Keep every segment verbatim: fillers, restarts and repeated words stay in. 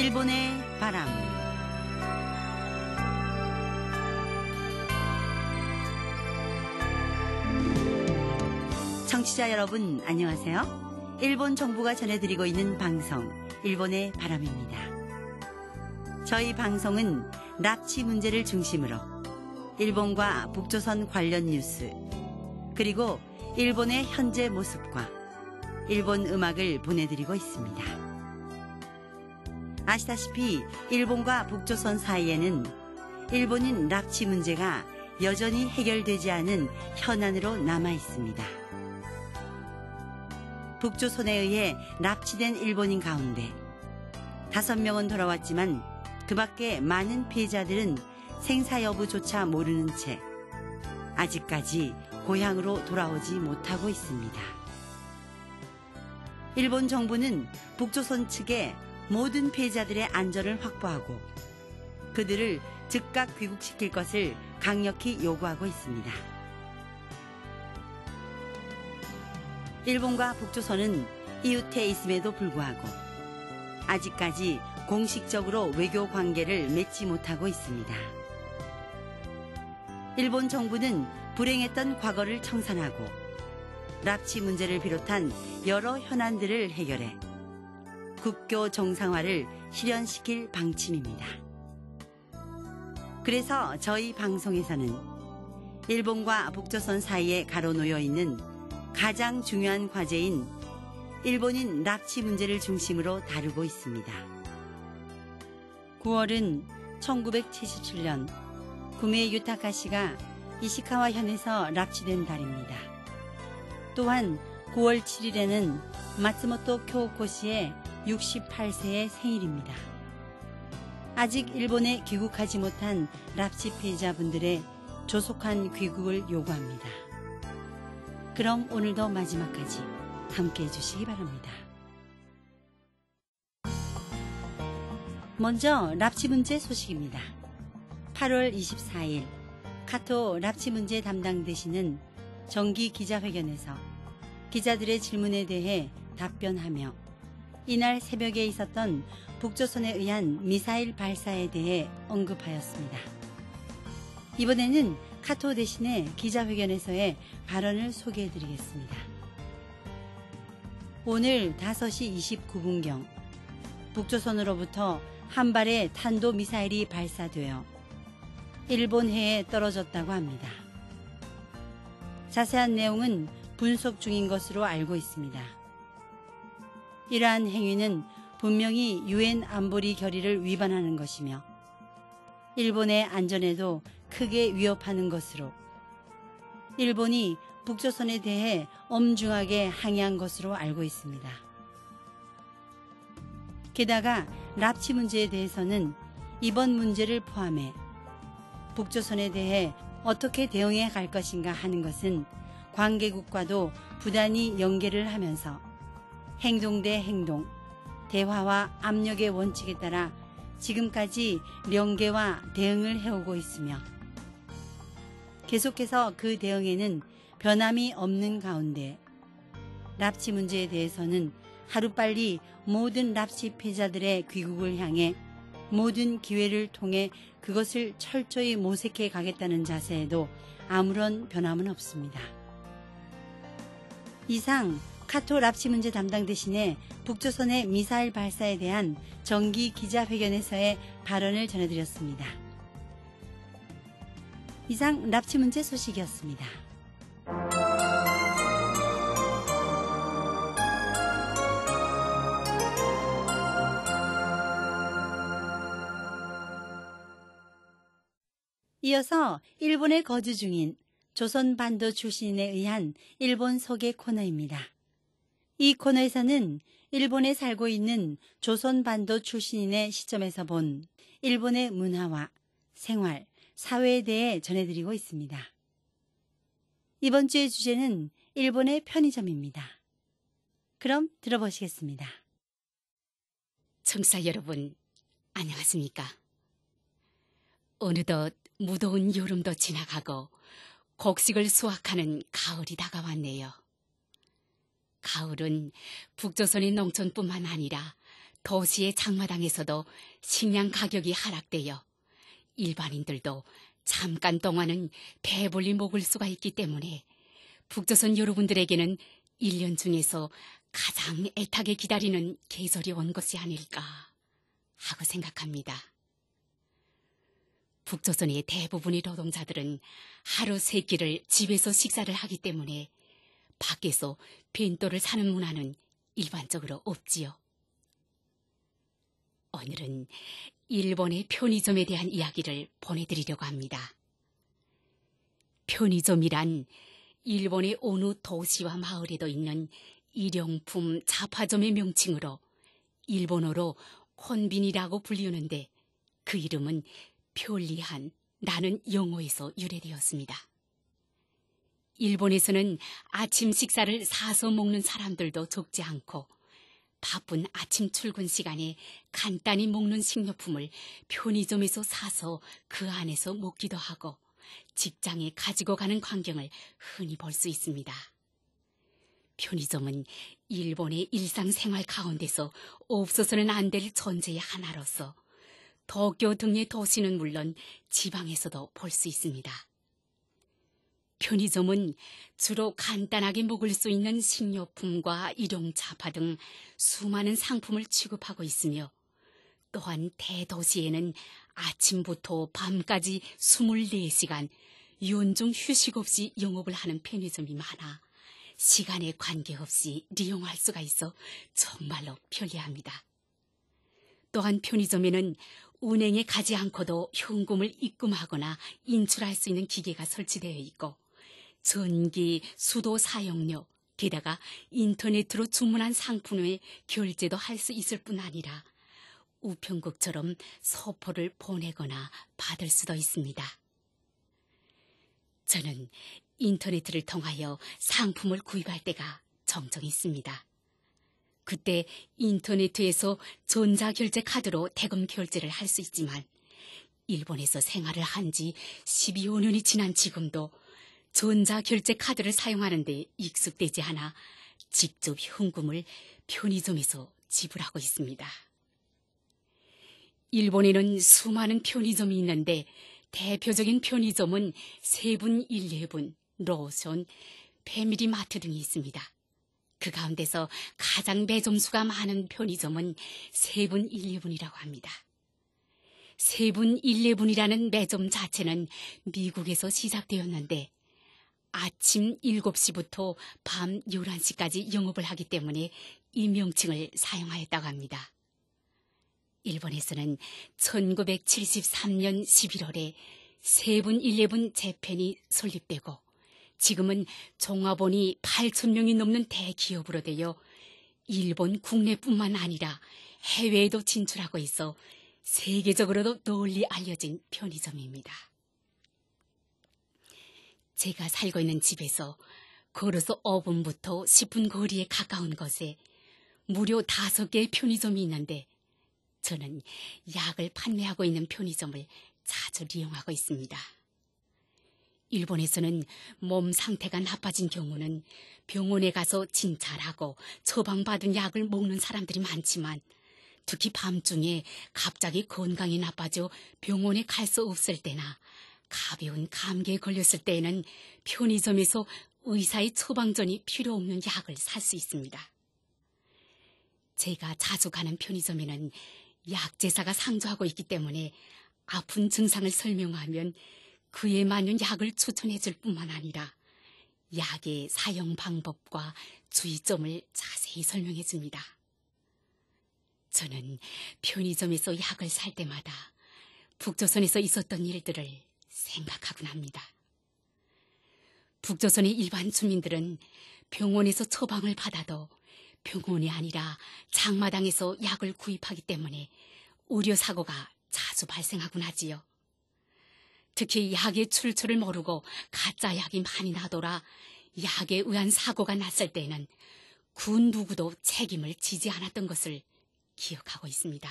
일본의 바람. 청취자 여러분 안녕하세요. 일본 정부가 전해드리고 있는 방송 일본의 바람입니다. 저희 방송은 납치 문제를 중심으로 일본과 북조선 관련 뉴스, 그리고 일본의 현재 모습과 일본 음악을 보내드리고 있습니다. 아시다시피 일본과 북조선 사이에는 일본인 납치 문제가 여전히 해결되지 않은 현안으로 남아 있습니다. 북조선에 의해 납치된 일본인 가운데 다섯 명은 돌아왔지만 그 밖에 많은 피해자들은 생사 여부조차 모르는 채 아직까지 고향으로 돌아오지 못하고 있습니다. 일본 정부는 북조선 측에 모든 피해자들의 안전을 확보하고 그들을 즉각 귀국시킬 것을 강력히 요구하고 있습니다. 일본과 북조선은 이웃해 있음에도 불구하고 아직까지 공식적으로 외교 관계를 맺지 못하고 있습니다. 일본 정부는 불행했던 과거를 청산하고 납치 문제를 비롯한 여러 현안들을 해결해 국교 정상화를 실현시킬 방침입니다. 그래서 저희 방송에서는 일본과 북조선 사이에 가로놓여 있는 가장 중요한 과제인 일본인 납치 문제를 중심으로 다루고 있습니다. 구월은 천구백칠십칠 년 구미의 유타카 씨가 이시카와 현에서 납치된 달입니다. 또한 구월 칠일에는 마츠모토 쿄오코 씨의 육십팔 세의 생일입니다. 아직 일본에 귀국하지 못한 납치 피해자분들의 조속한 귀국을 요구합니다. 그럼 오늘도 마지막까지 함께해 주시기 바랍니다. 먼저 납치 문제 소식입니다. 팔월 이십사일 카토 납치 문제 담당 대신은 정기 기자회견에서 기자들의 질문에 대해 답변하며 이날 새벽에 있었던 북조선에 의한 미사일 발사에 대해 언급하였습니다. 이번에는 카토 대신에 기자회견에서의 발언을 소개해드리겠습니다. 오늘 다섯시 이십구분경 북조선으로부터 한 발의 탄도미사일이 발사되어 일본 해에 떨어졌다고 합니다. 자세한 내용은 분석 중인 것으로 알고 있습니다. 이러한 행위는 분명히 유엔 안보리 결의를 위반하는 것이며 일본의 안전에도 크게 위협하는 것으로 일본이 북조선에 대해 엄중하게 항의한 것으로 알고 있습니다. 게다가 납치 문제에 대해서는 이번 문제를 포함해 북조선에 대해 어떻게 대응해 갈 것인가 하는 것은 관계국과도 부단히 연계를 하면서 행동 대 행동, 대화와 압력의 원칙에 따라 지금까지 명계와 대응을 해오고 있으며 계속해서 그 대응에는 변함이 없는 가운데 납치 문제에 대해서는 하루빨리 모든 납치 피해자들의 귀국을 향해 모든 기회를 통해 그것을 철저히 모색해 가겠다는 자세에도 아무런 변함은 없습니다. 이상 카토 납치 문제 담당 대신에 북조선의 미사일 발사에 대한 정기 기자회견에서의 발언을 전해드렸습니다. 이상 납치 문제 소식이었습니다. 이어서 일본에 거주 중인 조선반도 출신에 의한 일본 소개 코너입니다. 이 코너에서는 일본에 살고 있는 조선반도 출신인의 시점에서 본 일본의 문화와 생활, 사회에 대해 전해드리고 있습니다. 이번 주의 주제는 일본의 편의점입니다. 그럼 들어보시겠습니다. 청취자 여러분, 안녕하십니까? 어느덧 무더운 여름도 지나가고 곡식을 수확하는 가을이 다가왔네요. 가을은 북조선의 농촌뿐만 아니라 도시의 장마당에서도 식량 가격이 하락되어 일반인들도 잠깐 동안은 배불리 먹을 수가 있기 때문에 북조선 여러분들에게는 일 년 중에서 가장 애타게 기다리는 계절이 온 것이 아닐까 하고 생각합니다. 북조선의 대부분의 노동자들은 하루 세 끼를 집에서 식사를 하기 때문에 밖에서 弁当를 사는 문화는 일반적으로 없지요. 오늘은 일본의 편의점에 대한 이야기를 보내드리려고 합니다. 편의점이란 일본의 어느 도시와 마을에도 있는 일용품 잡화점의 명칭으로 일본어로 콘빈이라고 불리우는데 그 이름은 편리한 라는 영어에서 유래되었습니다. 일본에서는 아침 식사를 사서 먹는 사람들도 적지 않고 바쁜 아침 출근 시간에 간단히 먹는 식료품을 편의점에서 사서 그 안에서 먹기도 하고 직장에 가지고 가는 광경을 흔히 볼 수 있습니다. 편의점은 일본의 일상생활 가운데서 없어서는 안 될 존재의 하나로서 도쿄 등의 도시는 물론 지방에서도 볼 수 있습니다. 편의점은 주로 간단하게 먹을 수 있는 식료품과 일용차파 등 수많은 상품을 취급하고 있으며 또한 대도시에는 아침부터 밤까지 이십사 시간 연중 휴식 없이 영업을 하는 편의점이 많아 시간에 관계없이 이용할 수가 있어 정말로 편리합니다. 또한 편의점에는 은행에 가지 않고도 현금을 입금하거나 인출할 수 있는 기계가 설치되어 있고 전기, 수도 사용료, 게다가 인터넷으로 주문한 상품의 결제도 할 수 있을 뿐 아니라 우편국처럼 서포를 보내거나 받을 수도 있습니다. 저는 인터넷을 통하여 상품을 구입할 때가 종종 있습니다. 그때 인터넷에서 전자결제 카드로 대금 결제를 할 수 있지만 일본에서 생활을 한 지 십여 년이 지난 지금도 전자결제 카드를 사용하는 데 익숙되지 않아 직접 현금을 편의점에서 지불하고 있습니다. 일본에는 수많은 편의점이 있는데 대표적인 편의점은 세븐일레븐, 로션, 패밀리마트 등이 있습니다. 그 가운데서 가장 매점수가 많은 편의점은 세븐일레븐이라고 합니다. 세븐일레븐이라는 매점 자체는 미국에서 시작되었는데 아침 일곱 시부터 밤 열한 시까지 영업을 하기 때문에 이 명칭을 사용하였다고 합니다. 일본에서는 천구백칠십삼 년 십일월에 세븐일레븐 재팬이 설립되고 지금은 종업원이 팔천 명이 넘는 대기업으로 되어 일본 국내뿐만 아니라 해외에도 진출하고 있어 세계적으로도 널리 알려진 편의점입니다. 제가 살고 있는 집에서 걸어서 오 분부터 십 분 거리에 가까운 곳에 무려 다섯 개의 편의점이 있는데 저는 약을 판매하고 있는 편의점을 자주 이용하고 있습니다. 일본에서는 몸 상태가 나빠진 경우는 병원에 가서 진찰하고 처방받은 약을 먹는 사람들이 많지만 특히 밤중에 갑자기 건강이 나빠져 병원에 갈 수 없을 때나 가벼운 감기에 걸렸을 때에는 편의점에서 의사의 처방전이 필요 없는 약을 살 수 있습니다. 제가 자주 가는 편의점에는 약제사가 상주하고 있기 때문에 아픈 증상을 설명하면 그에 맞는 약을 추천해 줄 뿐만 아니라 약의 사용 방법과 주의점을 자세히 설명해 줍니다. 저는 편의점에서 약을 살 때마다 북조선에서 있었던 일들을 생각하곤 합니다. 북조선의 일반 주민들은 병원에서 처방을 받아도 병원이 아니라 장마당에서 약을 구입하기 때문에 의료사고가 자주 발생하곤 하지요. 특히 약의 출처를 모르고 가짜 약이 많이 나돌아 약에 의한 사고가 났을 때에는 그 누구도 책임을 지지 않았던 것을 기억하고 있습니다.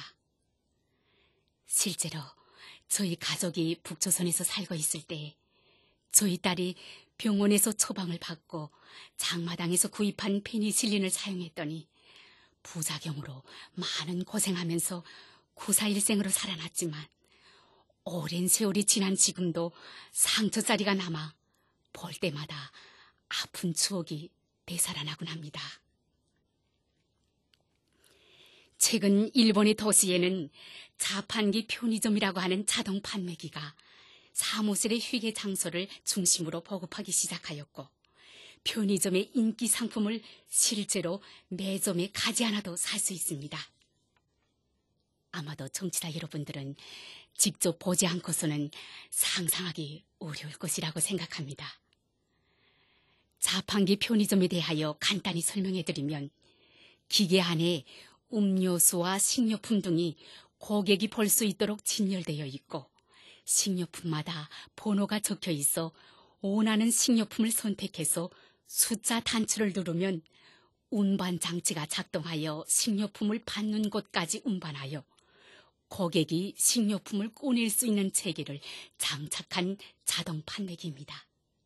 실제로 저희 가족이 북조선에서 살고 있을 때 저희 딸이 병원에서 처방을 받고 장마당에서 구입한 페니실린을 사용했더니 부작용으로 많은 고생하면서 구사일생으로 살아났지만 오랜 세월이 지난 지금도 상처자리가 남아 볼 때마다 아픈 추억이 되살아나곤 합니다. 최근 일본의 도시에는 자판기 편의점이라고 하는 자동 판매기가 사무실의 휴게 장소를 중심으로 보급하기 시작하였고 편의점의 인기 상품을 실제로 매점에 가지 않아도 살 수 있습니다. 아마도 청취자 여러분들은 직접 보지 않고서는 상상하기 어려울 것이라고 생각합니다. 자판기 편의점에 대하여 간단히 설명해드리면 기계 안에 음료수와 식료품 등이 고객이 볼 수 있도록 진열되어 있고 식료품마다 번호가 적혀 있어 원하는 식료품을 선택해서 숫자 단추를 누르면 운반 장치가 작동하여 식료품을 받는 곳까지 운반하여 고객이 식료품을 꺼낼 수 있는 체계를 장착한 자동 판매기입니다.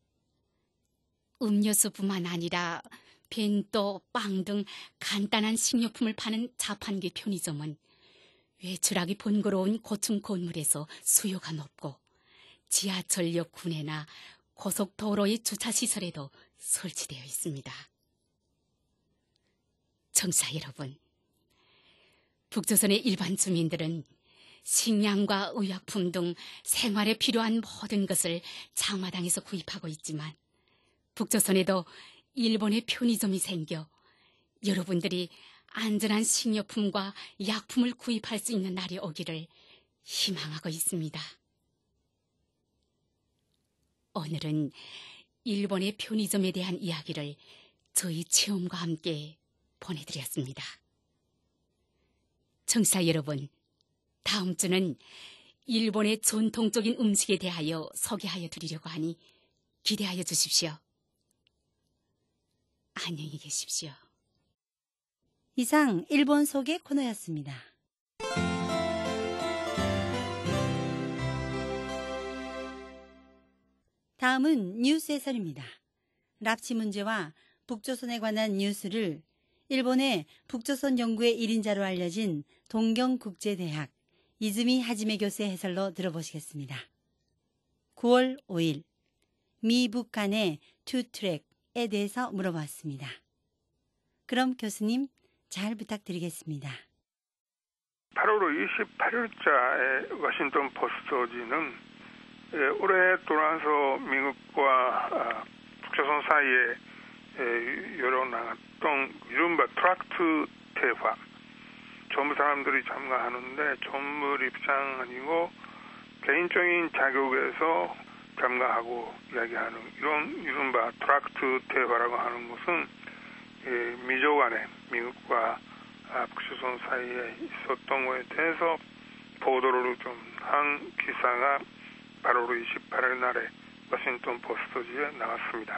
음료수뿐만 아니라 벤또, 빵 등 간단한 식료품을 파는 자판기 편의점은 외출하기 번거로운 고층 건물에서 수요가 높고 지하철역 구내나 고속도로의 주차시설에도 설치되어 있습니다. 청취자 여러분, 북조선의 일반 주민들은 식량과 의약품 등 생활에 필요한 모든 것을 장마당에서 구입하고 있지만 북조선에도 일본의 편의점이 생겨 여러분들이 안전한 식료품과 약품을 구입할 수 있는 날이 오기를 희망하고 있습니다. 오늘은 일본의 편의점에 대한 이야기를 저희 체험과 함께 보내드렸습니다. 청취자 여러분, 다음 주는 일본의 전통적인 음식에 대하여 소개하여 드리려고 하니 기대하여 주십시오. 안녕히 계십시오. 이상 일본 소개 코너였습니다. 다음은 뉴스 해설입니다. 납치 문제와 북조선에 관한 뉴스를 일본의 북조선 연구의 일 인자로 알려진 동경국제대학 이즈미 하지메 교수의 해설로 들어보시겠습니다. 구월 오일 미북 간의 투트랙에 대해서 물어봤습니다. 그럼 교수님 잘 부탁드리겠습니다. 팔월 이십팔일자의 워싱턴 포스트지는 올해 돌아서 미국과 북조선 사이에 열어나갔던 이른바 트랙트 대화, 전부 사람들이 참가하는데 전문 입장 아니고 개인적인 자격에서 참가하고 이야기하는 이런 이른바 트랙트 대화라고 하는 것은 미조 간에 미국과 북조선 사이에 있었던 것에 대해서 보도를 좀 한 기사가 팔월 이십팔일 날에 워싱턴 포스트지에 나왔습니다.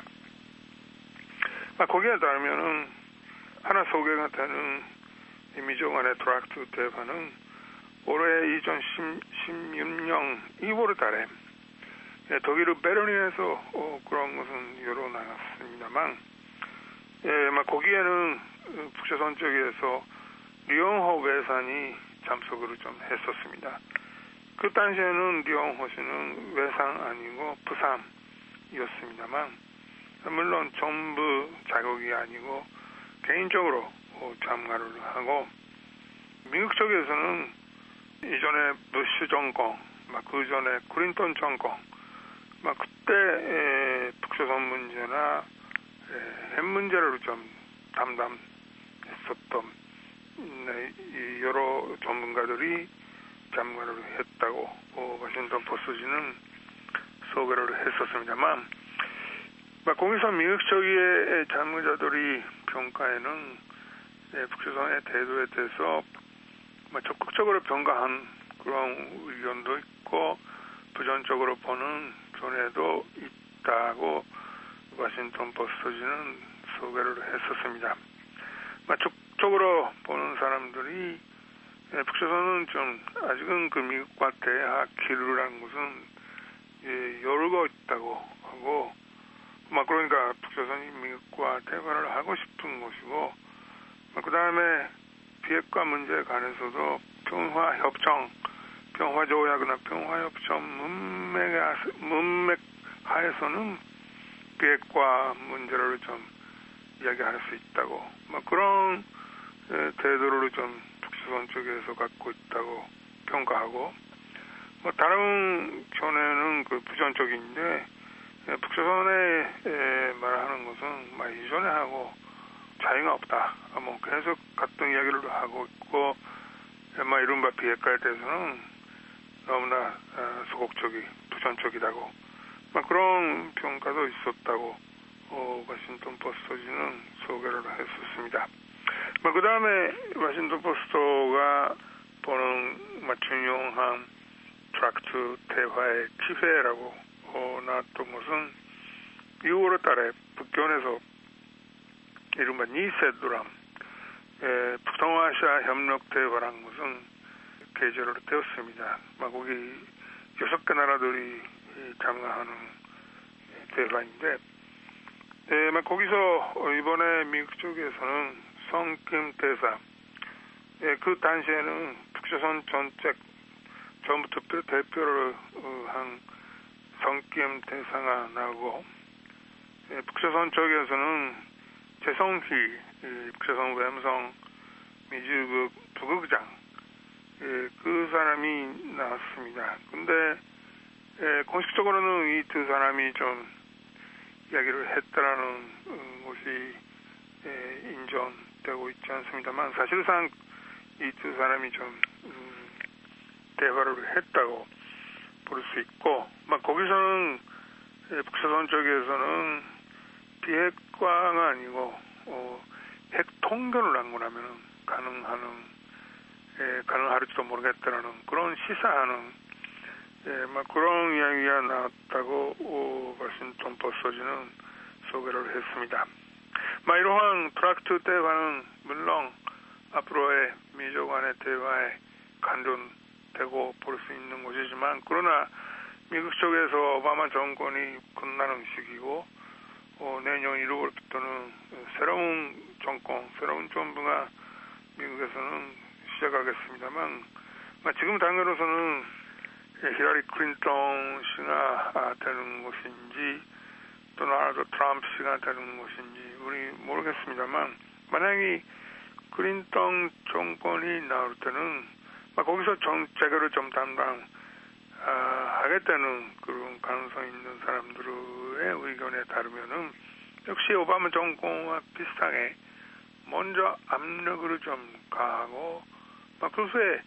거기에 따르면은 하나 소개가 되는 미조 간의 트랙트 대화는 올해 이천십육 년 이월 달에 독일 베르린에서 어, 그런 것은 열어 나갔습니다만, 예, 막 거기에는 북조선 쪽에서 리용호 외상이 참석을 좀 했었습니다. 그 당시에는 리용호 씨는 외상 아니고 부상이었습니다만, 물론 정부 자격이 아니고 개인적으로 어, 참가를 하고, 미국 쪽에서는 이전에 부시 정권, 막 그 전에 클린턴 정권, 막 그때 에, 북조선 문제나 에, 핵 문제를 좀 담당했었던 네, 이 여러 전문가들이 참가를 했다고 어, 워싱턴 포스트지는 소개를 했었습니다만, 막 거기서 미국 쪽의 참가자들이 평가에는 네, 북조선의 태도에 대해서 막 적극적으로 평가한 그런 의견도 있고 부정적으로 보는 견해도 있다고 워싱턴 포스트지는 소개를 했었습니다. 적극적으로 보는 사람들이 북조선은 좀 아직은 그 미국과 대화 길이라는 것은 예, 열고 있다고 하고, 막 그러니까 북조선이 미국과 대화를 하고 싶은 것이고, 그 다음에 비핵화 문제에 관해서도 평화협정, 평화조약이나 평화협정 문맥에, 문맥 하에서는 비핵화 문제를 좀 이야기할 수 있다고, 뭐 그런 태도를 좀 북조선 쪽에서 갖고 있다고 평가하고, 뭐 다른 견해는 그 부정적인데, 북조선에 말하는 것은 막 이전에 하고 차이가 없다. 뭐 계속 같은 이야기를 하고 있고, 뭐 이른바 비핵화에 대해서는 너무나 소극적이, 부정적이다고, 막 그런 평가도 있었다고 어, 워싱턴 포스트는 소개를 했었습니다. 뭐 그 다음에 워싱턴 포스트가 보는 뭐 중요한 트랙트 대화의 기회라고 어, 나왔던 것은 유월 달에 북견에서 이른바 니세두람, 북동아시아 협력 대화라는 것은 개최를 되었습니다. 막 거기 여섯 개 나라들이 참가하는 대화인데, 예, 막 거기서 이번에 미국 쪽에서는 성김 대사, 예, 그 당시에는 북조선 전책 전부특별 대표를 한 성김 대사가 나오고, 예, 북조선 쪽에서는 재성희 북조선 외무성 미주국 부국장, 예, 그 사람이 나왔습니다. 근데 예, 공식적으로는 이 두 사람이 좀 이야기를 했다라는 것이 예, 인정되고 있지 않습니다만, 사실상 이 두 사람이 좀 음, 대화를 했다고 볼 수 있고, 막 거기서는 예, 북조선 쪽에서는 비핵화가 아니고 어, 핵 통결을 한 거라면 가능하는 예, 가능할지도 모르겠다라는 그런 시사하는 예, 막 그런 이야기가 나왔다고 오, 워싱턴 포스트는 소개를 했습니다. 막 이러한 트랙트 대화는 물론 앞으로의 미족 간의 대화에 관련되고 볼 수 있는 것이지만, 그러나 미국 쪽에서 오바마 정권이 끝나는 시기고 어, 내년 일월부터는 새로운 정권, 새로운 정부가 미국에서는 시작하겠습니다만, 지금 단계로서는 히라리 클린턴 씨가 되는 것인지 도널드 트럼프 씨가 되는 것인지 우리 모르겠습니다만, 만약에 클린턴 정권이 나올 때는 거기서 정책을 좀 담당 하겠다는 그런 가능성이 있는 사람들의 의견에 따르면은 역시 오바마 정권과 비슷하게 먼저 압력을 좀 가하고 그 후에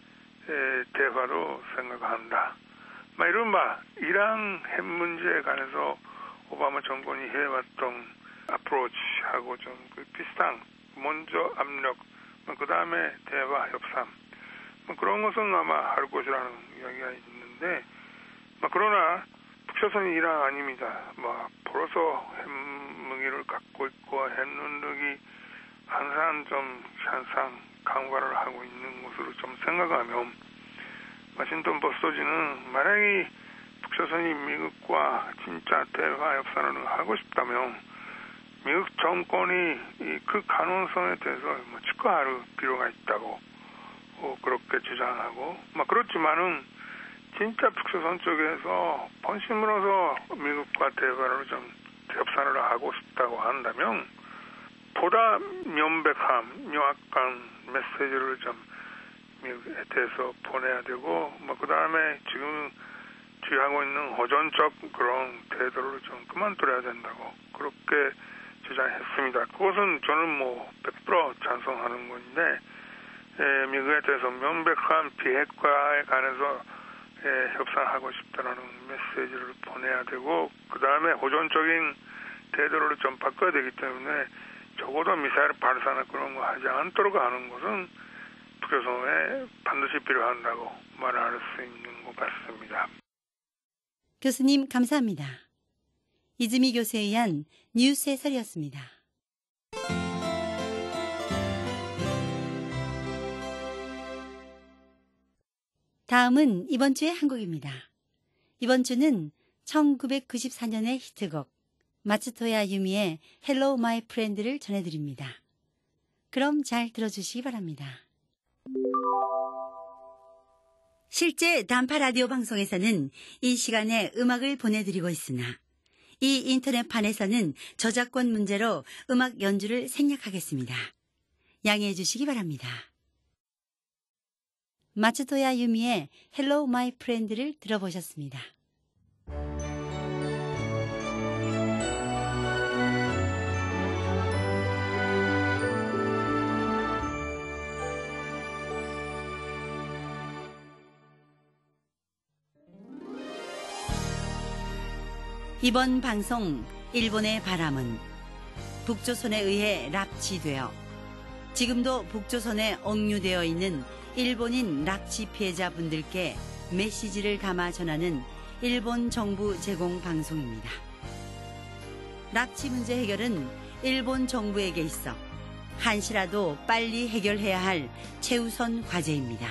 대화로 생각한다. 막 이른바 이란 핵 문제에 관해서 오바마 정권이 해왔던 어프로치하고 좀 비슷한, 먼저 압력, 그 다음에 대화 협상, 그런 것은 아마 할 것이라는 이야기가 있는데, 그러나 북조선이 이란 아닙니다. 뭐 벌써 핵무기를 갖고 있고 핵 능력이 항상 좀 향상 강화를 하고 있는 것으로 좀 생각하면, 워싱턴 포스트는 만약에 북조선이 미국과 진짜 대화 협상을 하고 싶다면 미국 정권이 그 가능성에 대해서 뭐 축하할 필요가 있다고 어, 그렇게 주장하고, 막 그렇지만은 진짜 북조선 쪽에서 본심으로서 미국과 대화를 좀 협상을 하고 싶다고 한다면 보다 명백한 명확한 메시지를 좀 미국에 대해서 보내야 되고, 뭐 그 다음에 지금 취하고 있는 호전적 그런 태도를 좀 그만둬야 된다고 그렇게 주장했습니다. 그것은 저는 뭐 백 퍼센트 찬성하는 건데, 에, 미국에 대해서 명백한 비핵화에 관해서 에, 협상하고 싶다는 메시지를 보내야 되고, 그 다음에 호전적인 태도를 좀 바꿔야 되기 때문에 적어도 미사일 발사나 그런 거 하지 않도록 하는 것은 북조선에 반드시 필요한다고 말할 수 있는 것 같습니다. 교수님 감사합니다. 이즈미 교수에 의한 뉴스 해설이었습니다. 다음은 이번 주의 한국입니다. 이번 주는 천구백구십사 년의 히트곡 마츠토야 유미의 Hello My Friend를 전해드립니다. 그럼 잘 들어주시기 바랍니다. 실제 단파 라디오 방송에서는 이 시간에 음악을 보내드리고 있으나 이 인터넷판에서는 저작권 문제로 음악 연주를 생략하겠습니다. 양해해 주시기 바랍니다. 마츠토야 유미의 Hello My Friend를 들어보셨습니다. 이번 방송 일본의 바람은 북조선에 의해 납치되어 지금도 북조선에 억류되어 있는 일본인 납치 피해자분들께 메시지를 담아 전하는 일본 정부 제공 방송입니다. 납치 문제 해결은 일본 정부에게 있어 한시라도 빨리 해결해야 할 최우선 과제입니다.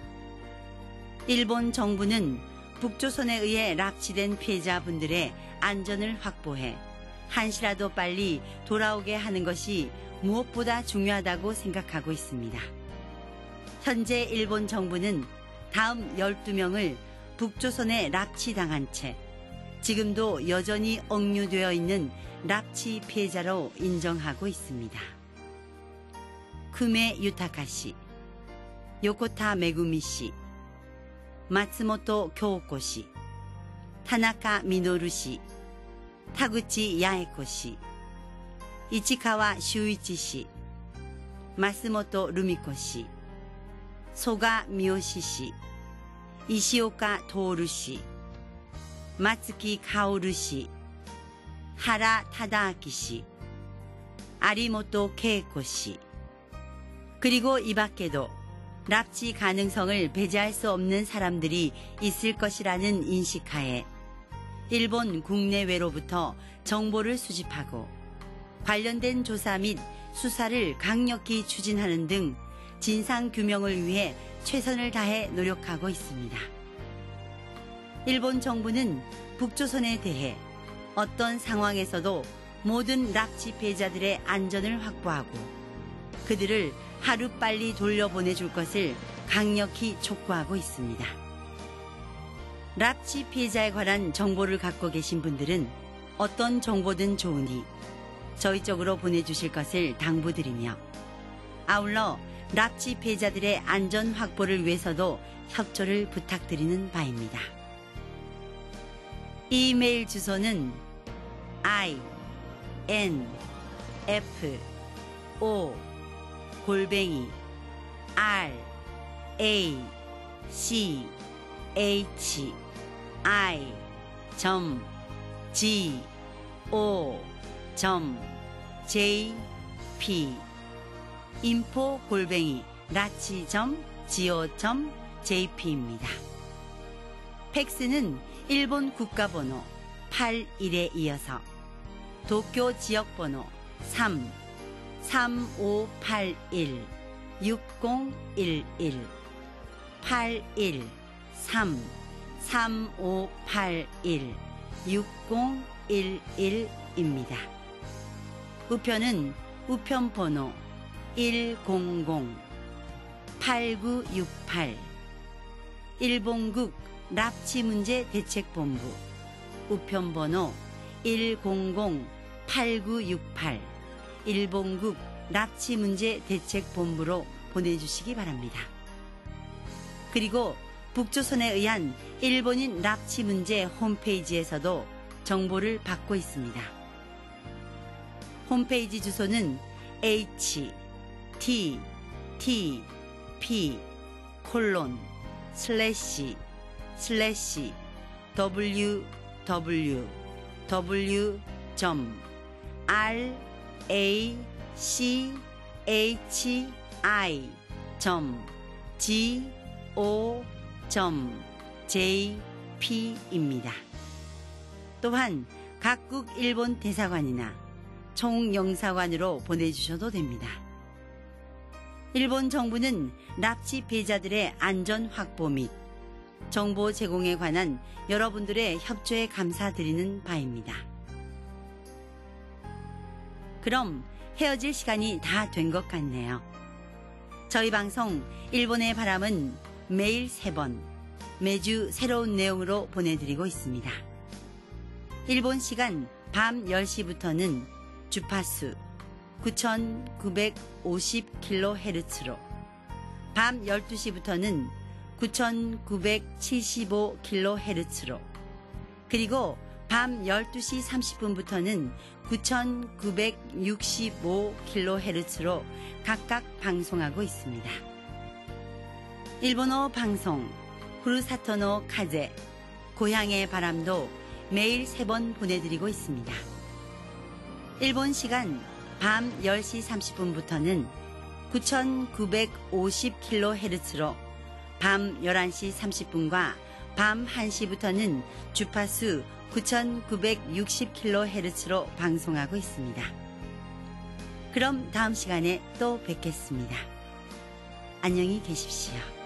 일본 정부는 북조선에 의해 납치된 피해자분들의 안전을 확보해 한시라도 빨리 돌아오게 하는 것이 무엇보다 중요하다고 생각하고 있습니다. 현재 일본 정부는 다음 열두 명을 북조선에 납치당한 채 지금도 여전히 억류되어 있는 납치 피해자로 인정하고 있습니다. 쿠메 유타카 씨, 요코타 메구미 씨, 마츠모토 교코 씨, 타나카 미노루 씨, 타구치 야에코 씨, 이치카와 슈이치 씨, 마스모토 루미코 씨, 소가 미요시 씨, 이시오카 도오루 씨, 마츠키 카오루 씨, 하라 타다아키 씨, 아리모토 케이코 씨, 그리고 이 밖에도 납치 가능성을 배제할 수 없는 사람들이 있을 것이라는 인식하에 일본 국내외로부터 정보를 수집하고 관련된 조사 및 수사를 강력히 추진하는 등 진상규명을 위해 최선을 다해 노력하고 있습니다. 일본 정부는 북조선에 대해 어떤 상황에서도 모든 납치 피해자들의 안전을 확보하고 그들을 하루빨리 돌려보내줄 것을 강력히 촉구하고 있습니다. 납치 피해자에 관한 정보를 갖고 계신 분들은 어떤 정보든 좋으니 저희 쪽으로 보내주실 것을 당부드리며 아울러 납치 피해자들의 안전 확보를 위해서도 협조를 부탁드리는 바입니다. 이메일 주소는 i n f o 골뱅이 r a c h i g o j p 인포 골뱅이 라치 지 오 j p입니다. 팩스는 일본 국가번호 팔십일에 이어서 도쿄 지역번호 삼 삼오팔일 육공일일 팔일 삼 삼오팔일 육공일일입니다. 우편은 우편번호 일공공 팔구육팔 일본국 납치문제대책본부 우편번호 일공공 팔구육팔 일본국 납치문제대책본부로 보내주시기 바랍니다. 그리고 북조선에 의한 일본인 납치 문제 홈페이지에서도 정보를 받고 있습니다. 홈페이지 주소는 에이치 티 티 피 콜론 슬래시 슬래시 더블유 더블유 더블유 알 에이 씨 에이치 아이 지 오 제이 피입니다. 또한 각국 일본 대사관이나 총영사관으로 보내주셔도 됩니다. 일본 정부는 납치 피해자들의 안전 확보 및 정보 제공에 관한 여러분들의 협조에 감사드리는 바입니다. 그럼 헤어질 시간이 다 된 것 같네요. 저희 방송 일본의 바람은 매일 세 번 매주 새로운 내용으로 보내드리고 있습니다. 일본 시간 밤 열 시부터는 주파수 구천구백오십 킬로헤르츠로, 밤 열두 시부터는 구천구백칠십오 킬로헤르츠로, 그리고 밤 열두 시 삼십 분부터는 구천구백육십오 킬로헤르츠로 각각 방송하고 있습니다. 일본어 방송 후루사토노 카제, 고향의 바람도 매일 세 번 보내드리고 있습니다. 일본 시간 밤 열 시 삼십 분부터는 구천구백오십 킬로헤르츠로, 밤 열한 시 삼십 분과 밤 한 시부터는 주파수 구천구백육십 킬로헤르츠로 방송하고 있습니다. 그럼 다음 시간에 또 뵙겠습니다. 안녕히 계십시오.